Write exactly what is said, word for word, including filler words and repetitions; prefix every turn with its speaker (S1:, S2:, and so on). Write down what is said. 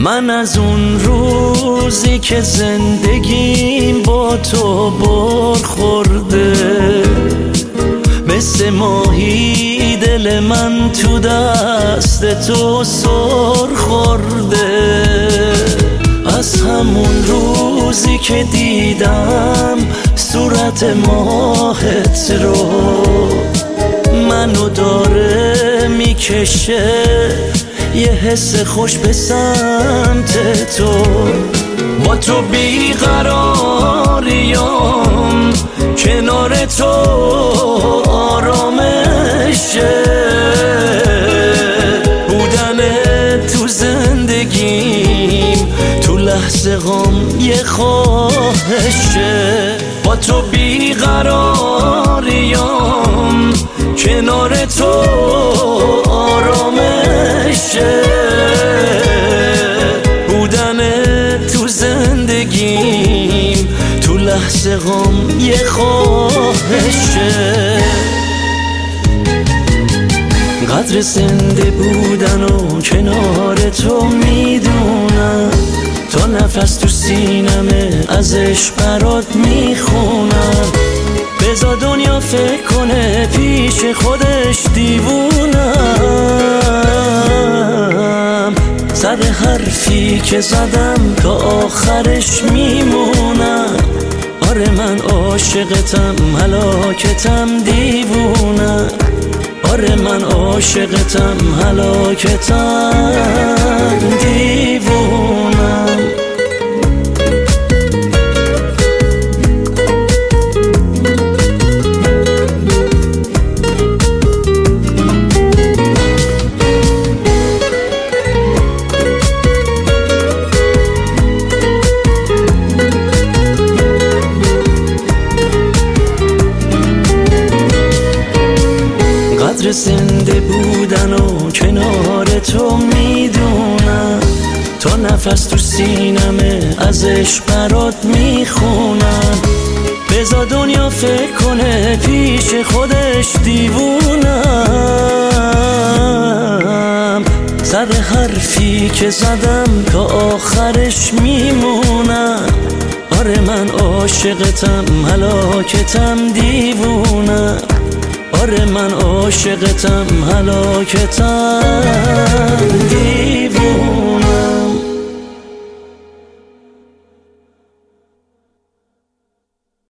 S1: من از اون روزی که زندگیم با تو بر خورده، مثل ماهی دل من تو دست تو سر خورده. از همون روزی که دیدم صورت ماهت رو، منو داره میکشه یه حس خوش به سمت تو. با تو بیقراریام کنار تو آرامشه، بودن تو زندگیم تو لحظه غم یه خواهشه. با تو بیقراریام کنار تو آرامشه، بودن تو زندگیم تو لحظه غم یه خواهشه. قدر زنده بودن و کنار تو میدونم، تا نفس تو سینمه ازش برات میخونم. بذار دنیا فکر کنه پیش خودش دیوونم، سر حرفی که زدم تا آخرش میمونم. آره من عاشقتم هلاکتم دیوونم، آره من عاشقتم هلاکتم دیوونم. قدر زنده بودن و کنار تو میدونم، تا نفس تو سینمه ازش برات میخونم. بذار دنیا فکر کنه پیش خودش دیوونم، سر حرفی که زدم تا آخرش میمونم. آره من عاشقتم هلاکتم دیوونم، آره من عاشقتم هلاکتم.